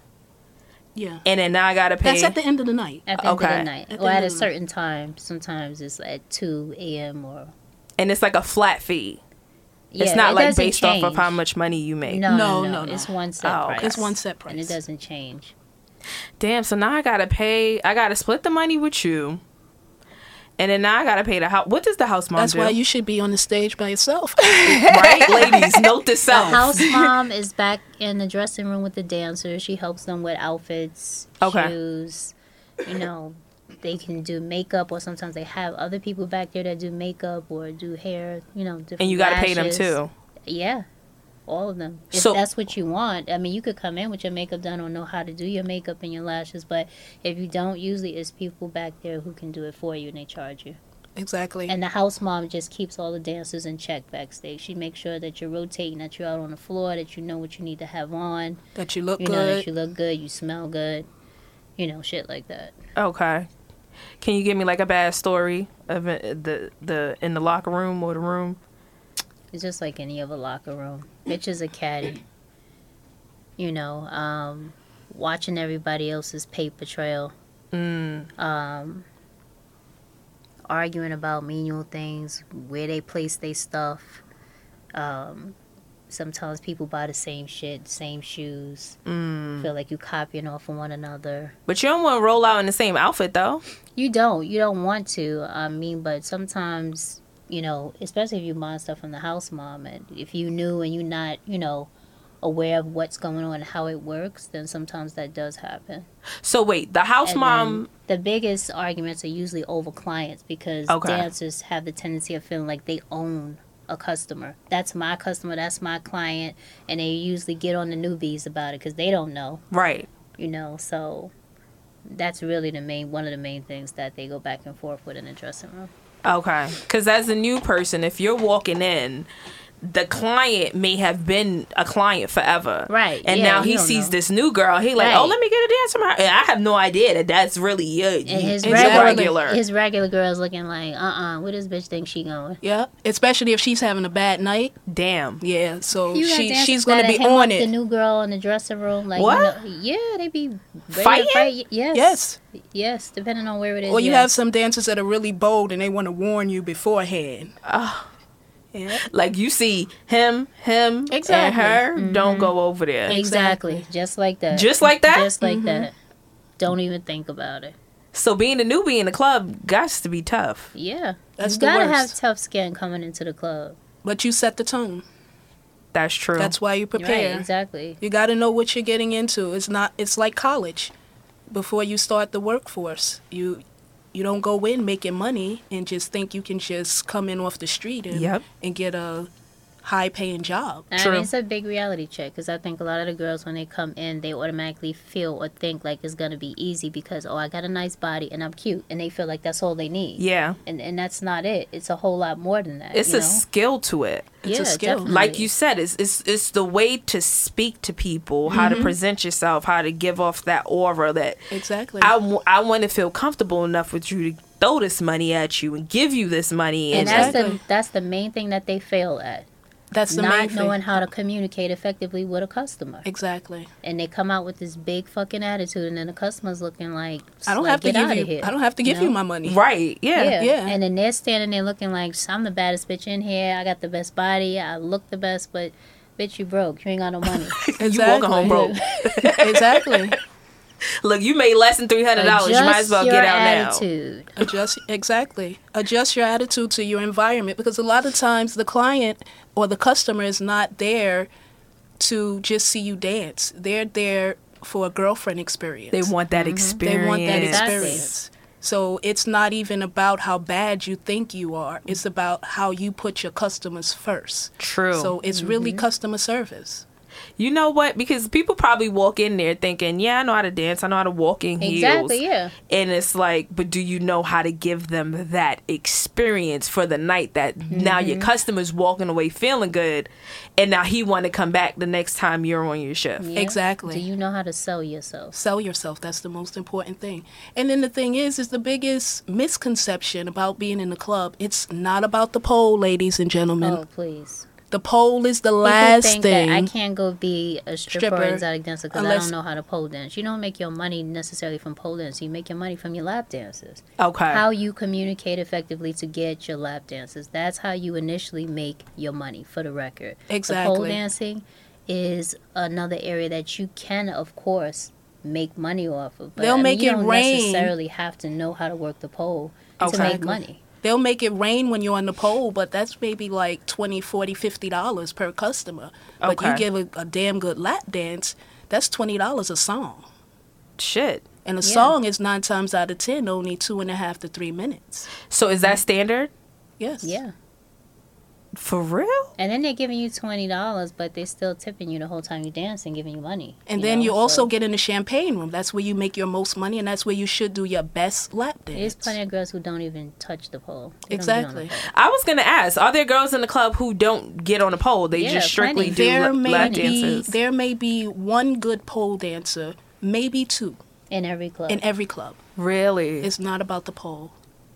Yeah. And then now I gotta pay That's at the end of the night. At the end of Okay. the night. At the or end at a of the night. certain time. Sometimes it's at two a.m. or... and it's like a flat fee. Yeah, It's not it like doesn't based off of change. how much money you make. No, no, No, no, no, no. It's one set Oh, okay. price. It's one set And it price. doesn't change. Damn, so now I gotta pay I gotta split the money with you. And then now I gotta pay the house. What does the house mom That's do? why you should be on the stage by yourself. Right? Ladies, note this The self. house mom is back in the dressing room with the dancers. She helps them with outfits, Okay. shoes. You know, they can do makeup, or sometimes they have other people back there that do makeup or do hair. You know, different And you gotta pay them lashes. too. Yeah, all of them. If So- that's what you want. I mean, you could come in with your makeup done or know how to do your makeup and your lashes, but if you don't, usually it's people back there who can do it for you and they charge you. Exactly. And the house mom just keeps all the dancers in check backstage. She makes sure that you're rotating, that you're out on the floor, that you know what you need to have on, that you look you know that good. you look good, you smell good, you know, shit like that. Okay. Can you give me like a bad story of it- the the in the locker room or the room? It's just like any other locker room. Bitch is a caddy. You know, um, watching everybody else's paper trail. Mm. Um, arguing about menial things, where they place their stuff. Um, sometimes people buy the same shit, same shoes. Mm. Feel like you copying off of one another. But you don't want to roll out in the same outfit though. You don't. You don't want to. I mean, but sometimes, you know, especially if you buy stuff from the house mom, and if you knew and you're not, you know, aware of what's going on and how it works, then sometimes that does happen. So wait, the house And mom. then the biggest arguments are usually over clients because Okay. dancers have the tendency of feeling like they own a customer. That's my customer, that's my client, and they usually get on the newbies about it because they don't know, Right. you know. So that's really the main one of the main things that they go back and forth with in the dressing room. Okay. Because as a new person, if you're walking in, the client may have been a client forever. Right. And yeah, now he you don't sees know. this new girl. He like, Right. oh, let me get a dance from her. And I have no idea that that's really your, And his your regular, regular. his regular girl's looking like, uh-uh, where this bitch think she going? Yeah, especially if she's having a bad night. Damn. Yeah, so You got she dancers she's gonna that'll be hem on up it. the new girl in the dressing room. Like, What? You know, yeah, they be ready Fighting? to fight. Yes. Yes. Yes, depending on where it is. Or you yes. have some dancers that are really bold and they want to warn you beforehand. Oh. Yeah. Like you see him, him, Exactly. and her, don't go over there. Exactly. Just like that. Just like that? Just like that. Don't even think about it. So being a newbie in the club got to be tough. Yeah. That's you the gotta have worst. tough skin coming into the club. But you set the tone. That's true. That's why you prepare. Right, exactly. You got to know what you're getting into. It's not. It's like college. Before you start the workforce, you you don't go in making money and just think you can just come in off the street and Yep. and get a high paying job. I True. mean, it's a big reality check because I think a lot of the girls, when they come in, they automatically feel or think like it's going to be easy because, oh, I got a nice body and I'm cute. And they feel like that's all they need. Yeah. And and that's not it. It's a whole lot more than that. It's you a know? skill to it. It's a Yeah, skill. definitely. Like you said, it's, it's it's the way to speak to people, how to present yourself, how to give off that aura that Exactly. I, w- I want to feel comfortable enough with you to throw this money at you and give you this money. And And, that's Exactly. the that's the main thing that they fail at. That's the main Not thing. knowing how to communicate effectively with a customer. Exactly. And they come out with this big fucking attitude, and then the customer's looking like, I don't like, have to get give outta you. here, I don't have to give know? you my money. right, yeah. Yeah. Yeah. And then they're standing there looking like, I'm the baddest bitch in here. I got the best body. I look the best, but bitch, you broke. You ain't got no money. You walking home broke. Exactly. Look, you made less than three hundred dollars. You might as well Adjust get your out now. attitude. Adjust exactly. Adjust your attitude to your environment because a lot of times the client or the customer is not there to just see you dance. They're there for a girlfriend experience. They want that They experience. want that Exactly. experience. So it's not even about how bad you think you are. It's about how you put your customers first. True. So it's really customer service. You know what? Because people probably walk in there thinking, yeah, I know how to dance. I know how to walk in heels. Exactly, yeah. And it's like, but do you know how to give them that experience for the night that now Mm-hmm. your customer's walking away feeling good and now he want to come back the next time you're on your shift? Yeah. Exactly. Do you know how to sell yourself? Sell yourself. That's the most important thing. And then the thing is, is the biggest misconception about being in the club. It's not about the pole, ladies and gentlemen. Oh, please. The pole is the People last think thing. that I can't go be a stripper, or Stripper, exotic dancer because I unless- don't know how to pole dance. You don't make your money necessarily from pole dance. You make your money from your lap dances. Okay. How you communicate effectively to get your lap dances. That's how you initially make your money, for the record. The pole Exactly. dancing is another area that you can, of course, make money off of. But They'll I mean, make you it don't rain. necessarily have to know how to work the pole to Okay. make Exactly. money. They'll make it rain when you're on the pole, but that's maybe like twenty, forty, fifty dollars per customer. But you Okay. give a, a damn good lap dance, that's twenty dollars a song. Shit. And a Yeah. song is nine times out of ten only two and a half to three minutes. So is that standard? Yes. Yeah. For real? And then they're giving you twenty dollars, but they're still tipping you the whole time you dance and giving you money. And you then know? you also So get in the champagne room. That's where you make your most money, and that's where you should do your best lap dance. There's plenty of girls who don't even touch the pole. They don't get on the Exactly. pole. I was going to ask, are there girls in the club who don't get on a pole? They Yeah, just strictly plenty. do There la- may lap be dances? there may be one good pole dancer, maybe two, In every club. in every club. Really? It's not about the pole.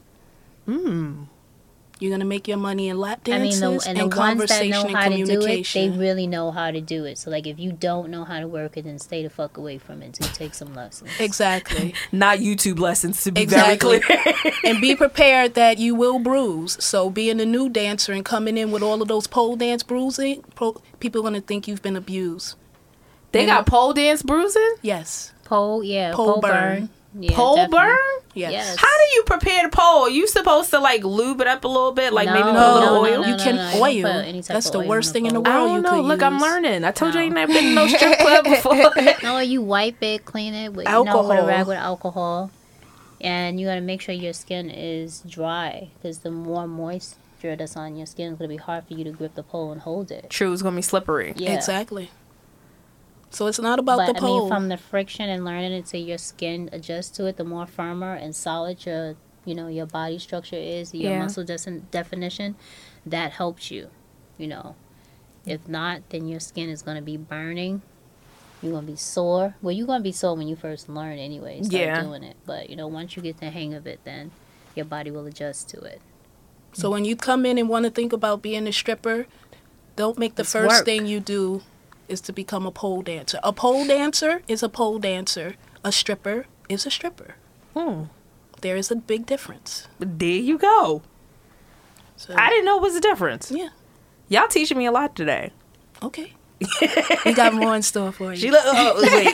Hmm. You're gonna make your money in lap I mean, dances the, and the and ones that conversation know and how to do it, they communication. really know how to do it. So, like, if you don't know how to work it, then stay the fuck away from it until you take some lessons. Exactly. Not YouTube lessons, to be Exactly. very clear. And be prepared that you will bruise. So being a new dancer and coming in with all of those pole dance bruising, pro, people are gonna think you've been abused. They You got know? pole dance bruising? Yes. Pole, yeah. Pole Pole, burn. burn. Yeah, Pole definitely. burn? Yes. Yes. How do you prepare the pole? Are you supposed to like lube it up a little bit? Like No, maybe put a No, little no, oil? no, you no, can no, you don't oil. put any type That's of the oil worst on thing the in the pole. I world. don't you know. could Look, I'm use. learning. I told you I ain't No. never been in no strip club before. No, you wipe it, clean it with, you know, with a Alcohol. rag with alcohol. And you got to make sure your skin is dry. Because the more moisture that's on your skin, it's going to be hard for you to grip the pole and hold it. True, it's gonna be slippery. Yeah. Exactly. So it's not about But the I mean, pole. from the friction and learning until your skin adjusts to it, the more firmer and solid your, you know, your body structure is, your Yeah. muscle des- definition, that helps you. You know, if not, then your skin is going to be burning. You're going to be sore. Well, you're going to be sore when you first learn anyway, start Yeah. doing it. But, you know, once you get the hang of it, then your body will adjust to it. So when you come in and want to think about being a stripper, don't make the It's first work. thing you do is to become a pole dancer. A pole dancer is a pole dancer. A stripper is a stripper. Hmm. There is a big difference. There you go. So, I didn't know it was a difference. yeah. Y'all teaching me a lot today. Okay. We got more in store for you. She look. Oh, wait.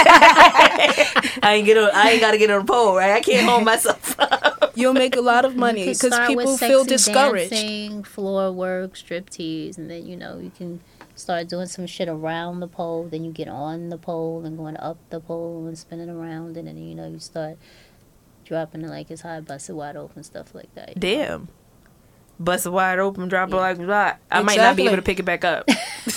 I ain't get on. I ain't got to get on the pole, right? I can't hold myself up. You'll make a lot of money You can because start people with feel sexy discouraged. dancing, floor work, striptease, and then, you know, you can start doing some shit around the pole. Then you get on the pole and going up the pole and spinning around, and then, you know, you start dropping it like it's hot, busted wide open, stuff like that. you know. Damn. Bust it wide open, drop it Yeah. like that. I might not be Exactly. able to pick it back up.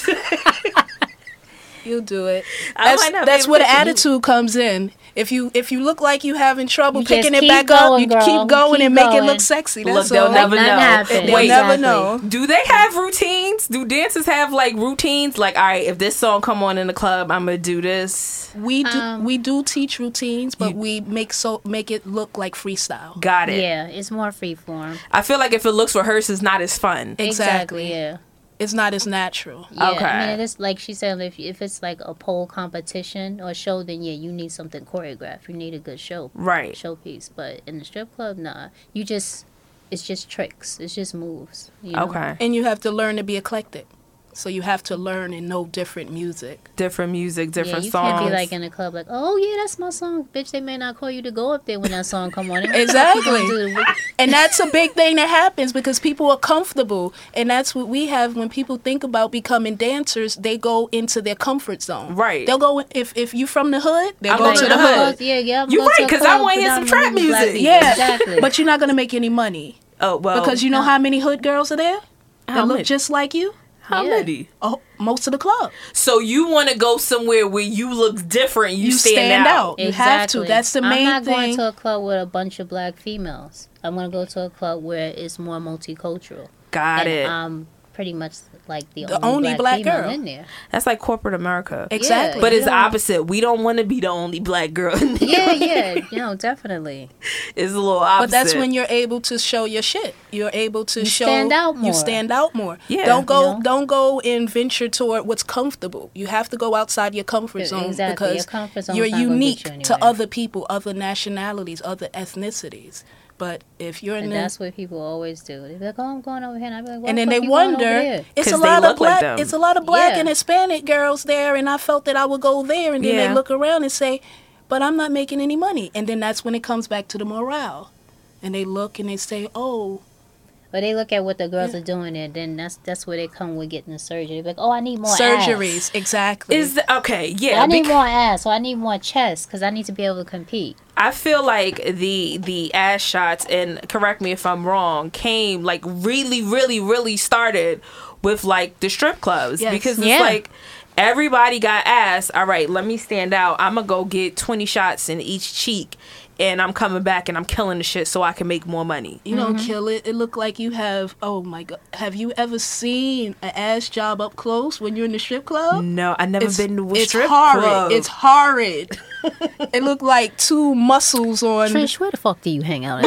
You'll do it. I That's, might not be that's able where to the pick it- attitude comes in. If you if you look like you having trouble You just picking it keep back going, up, you girl. keep going Keep and make it going. look sexy. Look, That's they'll all. never Like know. nothing happened. They'll Wait, never Exactly. know. do they have routines? Do dancers have like routines? Like, all right, if this song come on in the club, I'm gonna do this. We do Um, we do teach routines, but You- we make so make it look like freestyle. Got it. Yeah, it's more free form. I feel like if it looks rehearsed, it's not as fun. Exactly. Yeah. It's not as natural. Yeah, Okay. I mean, it's like she said, if if it's like a pole competition or show, then yeah, you need something choreographed. You need a good show, Right. showpiece. But in the strip club, nah, you just it's just tricks. It's just moves. You know? Okay. And you have to learn to be eclectic. So you have to learn and know different music. Different music, Yeah, different you songs. can't be like in a club like, oh yeah, that's my song, bitch. They may not call you to go up there when that song come on. Exactly. Do- And that's a big thing that happens because people are comfortable. And that's what we have when people think about becoming dancers, they go into their comfort zone. Right. They'll go, if, if you from the hood, they'll I'm go going to to the the hood. hood. Yeah, yeah. I'm You going to right, a 'cause I club wanna hear some trap predominantly black music. people. Yeah. exactly. But you're not going to make any money. Oh well. Because you know no. how many hood girls are there? How That look many? just like you? how Yeah. many? Oh, most of the club. So you want to go somewhere where you look different, you, stand, out. You have to. That's the main I'm not thing. going to a club with a bunch of black females. I'm going to go to a club where it's more multicultural. Got and it. I'm pretty much like the, The only, only black, black female girl. in there. That's like corporate America. Exactly. But you it's the don't- opposite. We don't want to be the only black girl in there. Yeah, yeah, you know, definitely. It's a little opposite. But that's when you're able to show your shit. You're able to You show stand out You more. stand out more. Yeah, Don't go. you know? Don't go and venture toward what's comfortable. You have to go outside your comfort Yeah, zone exactly. Your because comfort zone's you're not gonna get unique you to anywhere. other people, other nationalities, other ethnicities. But if you're in And the, that's what people always do. They're like, oh, I'm going over here. And I'd be like, why and the then fuck they you going over wonder, there? it's a 'Cause they lot look of like black. them. It's a lot of black Yeah. and Hispanic girls there, and I felt that I would go there, and then Yeah. they look around and say, "But I'm not making any money." And then that's when it comes back to the morale, and they look and they say, "Oh, But they look at what the girls are doing there, then that's that's where they come with getting the surgery. They're like, oh, I need more surgeries." ass. Exactly. is the, okay. Yeah, I need bec- more ass, so I need more chest because I need to be able to compete. I feel like the the ass shots, and correct me if I'm wrong, came like really, really, really started with like the strip clubs Yes. because it's Yeah. like everybody got ass. All right, let me stand out. I'm gonna go get twenty shots in each cheek, and I'm coming back and I'm killing the shit so I can make more money. You don't kill it. It look like you have. Oh my god! Have you ever seen an ass job up close when you're in the strip club? No, I never It's, been to a it's strip horrid. club. It's horrid. It looked like two muscles on. Trish, where the fuck do you hang out at?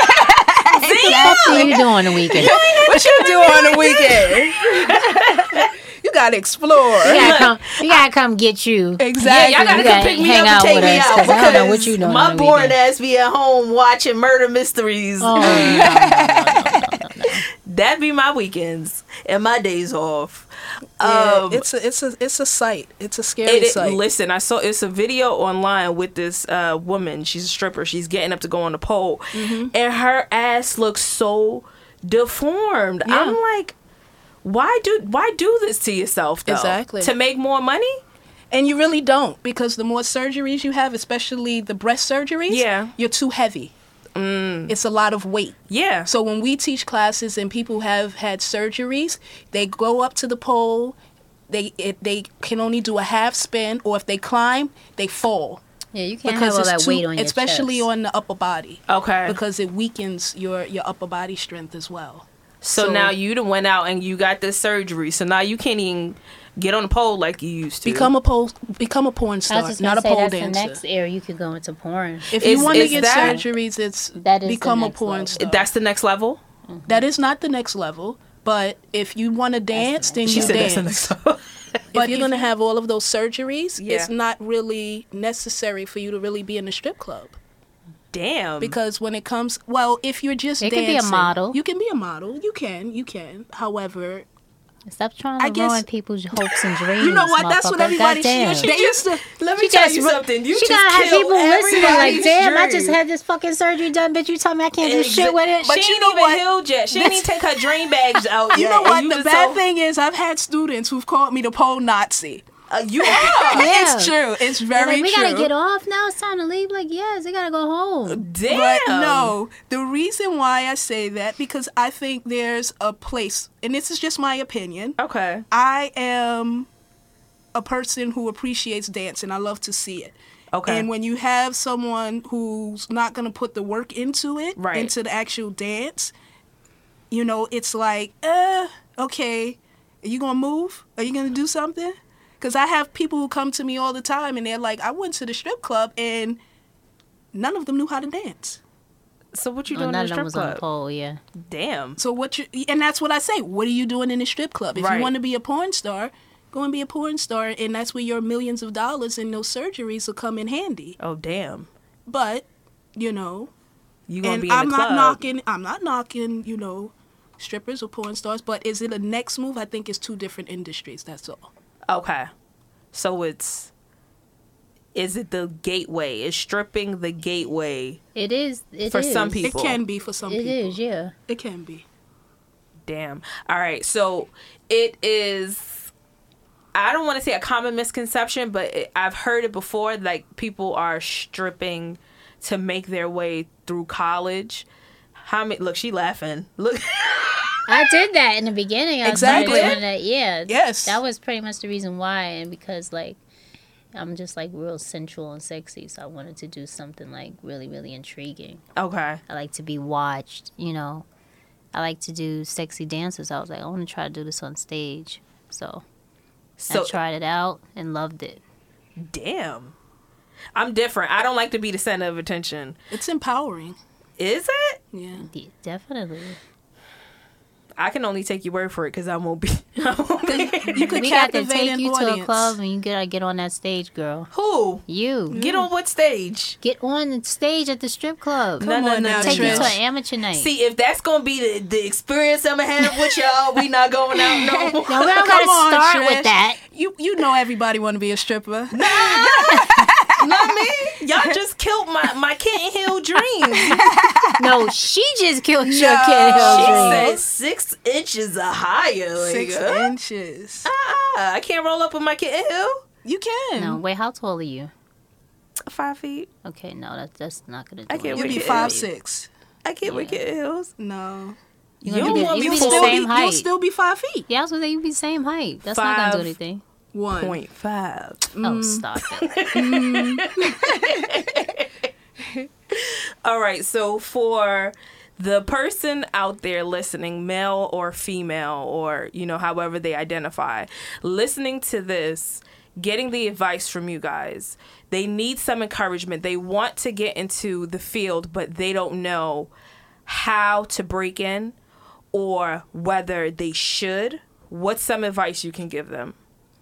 What are you doing on the weekend? What you do on the weekend? You gotta explore. We gotta come, we gotta come get you. Yeah, Exactly. y'all gotta You come gotta pick me hang up and out take with me us, out 'cause I don't know what because you doing my on the boring weekend. ass be at home watching murder mysteries. Oh, no, no, no, no, no. That be my weekends and my days off. Yeah, Um, it's a it's a it's a sight. It's a scary it, it- sight. listen, I saw it's a video online with this uh, woman. She's a stripper. She's getting up to go on the pole, Mm-hmm. and her ass looks so deformed. Yeah. I'm like, why do why do this to yourself though? Exactly. To make more money? And you really don't, because the more surgeries you have, especially the breast surgeries, Yeah. you're too heavy. Mm. It's a lot of weight. Yeah. So when we teach classes and people have had surgeries, they go up to the pole they it, they can only do a half spin, or if they climb, they fall. Yeah, you can't have all it's that too, weight on your especially chest. on the upper body. Okay. Because it weakens your your upper body strength as well. So, so now you done went out and you got this surgery. So now you can't even get on the pole like you used to. Become a pole, become a porn I star, was just not gonna a say pole that's dancer. the next area you could go into porn. If Is- you want to is get that- surgeries, it's That is the become a next porn level. star. That's the next level? That is not the next level. But if you want to dance, then She you said dance. that's the next level. But you're gonna have all of those surgeries. Yeah. It's not really necessary for you to really be in a strip club. Damn. Because when it comes, well, if you're just It could dancing, be a model. You can be a model. You can. You can. However, Stop trying to I guess- ruin people's hopes and dreams. you know what? That's what motherfucker. everybody. Goddamn. They used to. Let me She tell just you re- something. You she just gotta have killed people listening like, everybody's damn, I dream. just had this fucking surgery done, bitch. You tell me I can't do shit with it. But She she you know ain't even what? healed yet. She didn't even take her dream bags out You yet. know and what? you The just bad so- thing is, I've had students who've called me the pole Nazi. Uh, you are. Yeah. It's true. It's They're very like, we true. gotta get off now. It's time to leave. Like, yes, they gotta go home. Damn. But no, the reason why I say that, because I think there's a place, and this is just my opinion. Okay. I am a person who appreciates dance, and I love to see it. Okay. And when you have someone who's not going to put the work into it, Right. into the actual dance, you know, it's like, uh, okay, are you going to move? Are you going to do something? Because I have people who come to me all the time, and they're like, I went to the strip club, and none of them knew how to dance. So what you Oh, doing none in of the them strip was on the club? pole, yeah. Damn. So what you, and that's what I say. What are you doing in a strip club? If Right. you want to be a porn star, go and be a porn star, and that's where your millions of dollars and those surgeries will come in handy. Oh damn. But, you know, You gonna and be in I'm the not club? knocking, I'm not knocking, you know, strippers or porn stars. But is it a next move? I think it's two different industries. That's all. Okay. So it's. Is it the gateway? Is stripping the gateway? It is. It For is. some people. It can be for some It people. is, yeah. It can be. Damn. All right. So it is. I don't want to say a common misconception, but it, I've heard it before. Like people are stripping to make their way through college. How many? Look, she laughing. Look. I did that in the beginning. I Exactly. started doing that. Yeah. Yes. That was pretty much the reason why, and because like I'm just like real sensual and sexy, so I wanted to do something like really, really intriguing. Okay. I like to be watched, you know. I like to do sexy dances. I was like, I want to try to do this on stage. So, So I tried it out and loved it. damn. I'm different. I don't like to be the center of attention. It's empowering. Is it? Yeah. De- definitely. I can only take your word for it because I won't be. I won't be. You could We got to captivate take an you audience. to a club and you gotta get on that stage, girl. Who? You. Get on what stage? Get on the stage at the strip club. No, Come no, on no, now, no, Take you Trish. to an amateur night. See, if that's gonna be the, the experience I'm gonna have with y'all, we not going out no more. no, we don't Come gotta on, start Trish. with that. You you know everybody want to be a stripper. Not me. Y'all just killed my my Kitten Hill dreams. No, she just killed your No. kid. She Oh. said six inches or higher. Like, Six uh, inches. uh, I can't roll up with my Kitten Hill. You can. No, wait, how tall are you? Five feet. Okay, no, that, that's not gonna do I it. can't You'll be Wicked five Hill. six. I can't with Kitten Hills. No. You're You gonna don't be, want the, me you to be You'll the still same be, height. you'll still be five feet. Yeah, I was gonna say you'd be the same height. That's not gonna do Five. anything. One. Point five. Oh, stop it. All right, so for the person out there listening, male or female, or, you know, however they identify, listening to this, getting the advice from you guys, they need some encouragement. They want to get into the field, but they don't know how to break in or whether they should. What's some advice you can give them?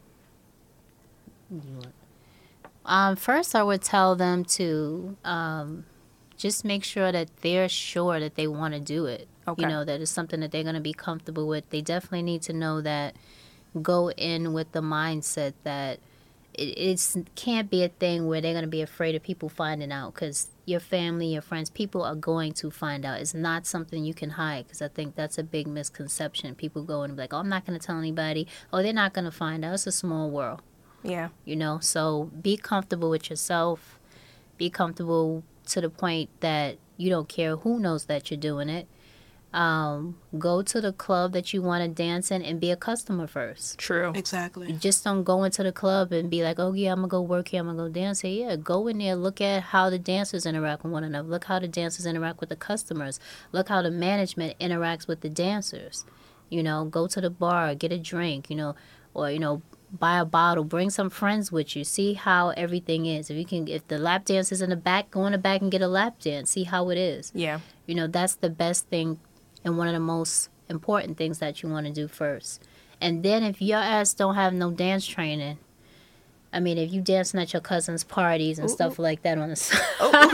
Um, first, I would tell them to um, just make sure that they're sure that they want to do it. Okay. You know, that it's something that they're going to be comfortable with. They definitely need to know that, go in with the mindset that it it's, can't be a thing where they're going to be afraid of people finding out, because your family, your friends, people are going to find out. It's not something you can hide, because I think that's a big misconception. People go and be like, oh, I'm not going to tell anybody. Oh, they're not going to find out. It's a small world. Yeah. You know, so be comfortable with yourself. Be comfortable to the point that you don't care who knows that you're doing it. Um, go to the club that you want to dance in and be a customer first. True. Exactly. Just don't go into the club and be like, oh, yeah, I'm going to go work here. I'm going to go dance here. Yeah, go in there. Look at how the dancers interact with one another. Look how the dancers interact with the customers. Look how the management interacts with the dancers. You know, go to the bar, get a drink, you know, or, you know, buy a bottle, bring some friends with you. See how everything is. If you can, if the lap dance is in the back, go in the back and get a lap dance. See how it is. Yeah. You know, that's the best thing and one of the most important things that you want to do first. And then if your ass don't have no dance training, I mean, if you dancing at your cousin's parties and ooh, stuff like that on the side.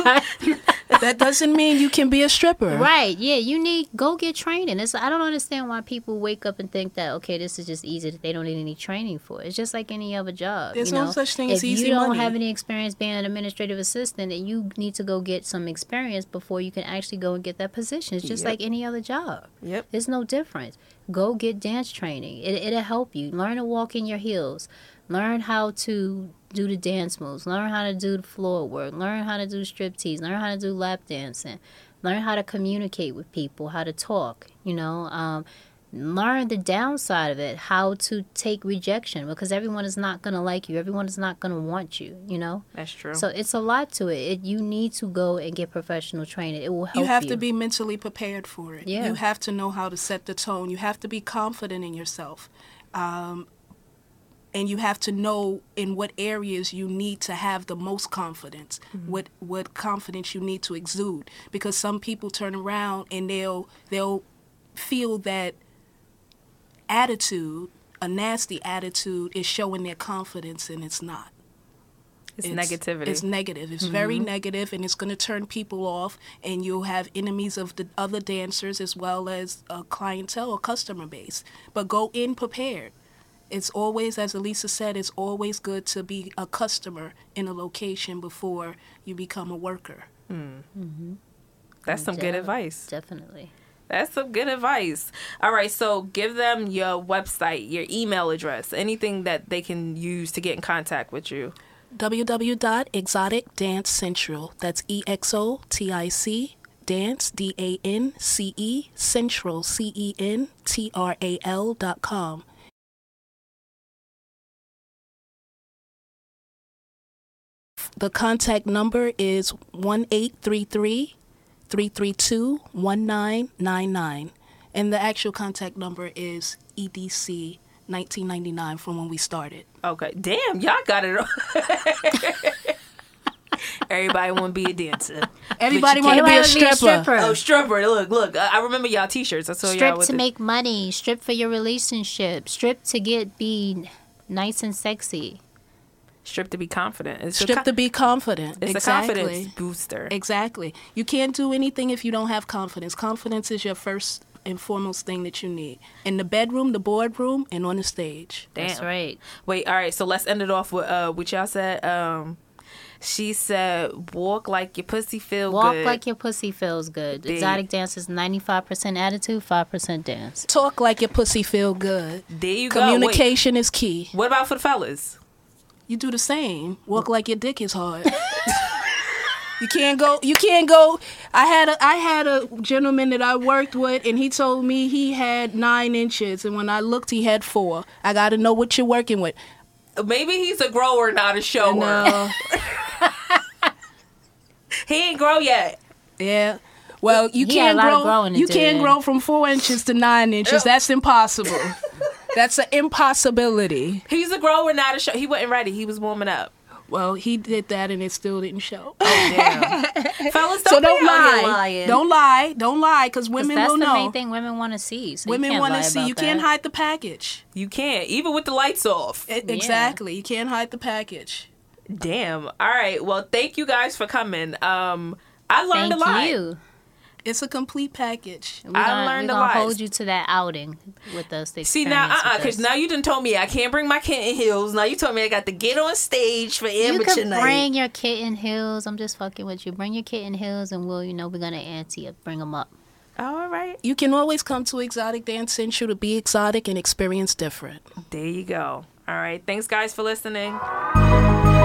That doesn't mean you can be a stripper. Right, yeah, you need, go get training. It's, I don't understand why people wake up and think that, okay, this is just easy, that they don't need any training for. It's just like any other job. There's you no know? such thing as easy money. If you don't have any experience being an administrative assistant, then you need to go get some experience before you can actually go and get that position. It's just yep. like any other job. Yep. There's no difference. Go get dance training. It, it'll help you. Learn to walk in your heels. Learn how to do the dance moves. Learn how to do the floor work. Learn how to do striptease. Learn how to do lap dancing. Learn how to communicate with people, how to talk, you know. Um, learn the downside of it, how to take rejection, because everyone is not going to like you. Everyone is not going to want you, you know. That's true. So it's a lot to it. it. You need to go and get professional training. It will help you. You have you. to be mentally prepared for it. Yeah. You have to know how to set the tone. You have to be confident in yourself. Um, And you have to know in what areas you need to have the most confidence, mm-hmm. what what confidence you need to exude. Because some people turn around and they'll they'll feel that attitude, a nasty attitude, is showing their confidence, and it's not. It's, it's negativity. It's negative. It's mm-hmm. very negative, and it's going to turn people off, and you'll have enemies of the other dancers as well as a clientele or customer base. But go in prepared. It's always, as Elisa said, it's always good to be a customer in a location before you become a worker. Mm. Mm-hmm. That's some De- good advice. Definitely. That's some good advice. All right, so give them your website, your email address, anything that they can use to get in contact with you. w w w dot exotic dance central. That's E X O T I C, dance, D A N C E, central, C E N T R A L dot com. The contact number is one eight three three, three three two, one nine nine nine. And the actual contact number is E D C nineteen ninety-nine from when we started. Okay. Damn, y'all got it. Everybody want to be a dancer. Everybody want to be a stripper. stripper. Oh, stripper. Look, look. I remember y'all t-shirts. I saw Strip y'all with to the... make money. Strip for your relationship. Strip to get be nice and sexy. Strip to be confident. It's Strip co- to be confident. It's exactly. a confidence booster. Exactly. You can't do anything if you don't have confidence. Confidence is your first and foremost thing that you need. In the bedroom, the boardroom, and on the stage. Damn. That's right. Wait, all right. So let's end it off with uh, what y'all said. Um, she said, walk like your pussy feel walk good. Walk like your pussy feels good. Big. Exotic dance is ninety-five percent attitude, five percent dance. Talk like your pussy feel good. There you go. Communication Wait. is key. What about for the fellas? You do the same. Walk like your dick is hard. You can't go. You can't go. I had a I had a gentleman that I worked with, and he told me he had nine inches, and when I looked, he had four. I got to know what you're working with. Maybe he's a grower, not a shower. No. He ain't grow yet. Yeah. Well, you he can't grow. You do, can't then. grow from four inches to nine inches. That's impossible. That's an impossibility. He's a grower, not a show. He wasn't ready. He was warming up. Well, he did that, and it still didn't show. Oh, damn. Fellas, don't, so don't be lie. lying. Don't lie. Don't lie, because women that's will the know. main thing women want to see. So women want to see. You that. can't hide the package. You can't, even with the lights off. It, exactly. You can't hide the package. Damn. All right. Well, thank you guys for coming. Um, I learned thank a lot. You. It's a complete package. We're I gonna, learned we're a gonna lot. hold you to that outing with us. See now, uh, uh because now you done told me I can't bring my kitten heels. Now you told me I got to get on stage for amateur night. You can bring your kitten heels. I'm just fucking with you. Bring your kitten heels, and we'll, you know, we're gonna ante you. Bring them up. All right. You can always come to Exotic Dance Central to be exotic and experience different. There you go. All right. Thanks, guys, for listening.